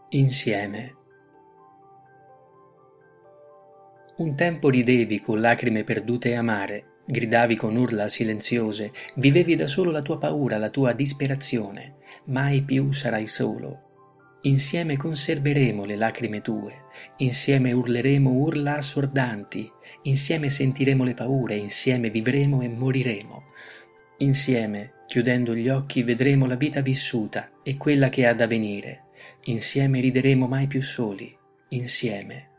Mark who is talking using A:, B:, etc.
A: Insieme. Un tempo ridevi con lacrime perdute e amare, gridavi con urla silenziose, vivevi da solo la tua paura, la tua disperazione. Mai più sarai solo. Insieme conserveremo le lacrime tue, insieme urleremo urla assordanti, insieme sentiremo le paure, insieme vivremo e moriremo. Insieme, chiudendo gli occhi, vedremo la vita vissuta e quella che ha da venire. Insieme rideremo mai più soli, insieme.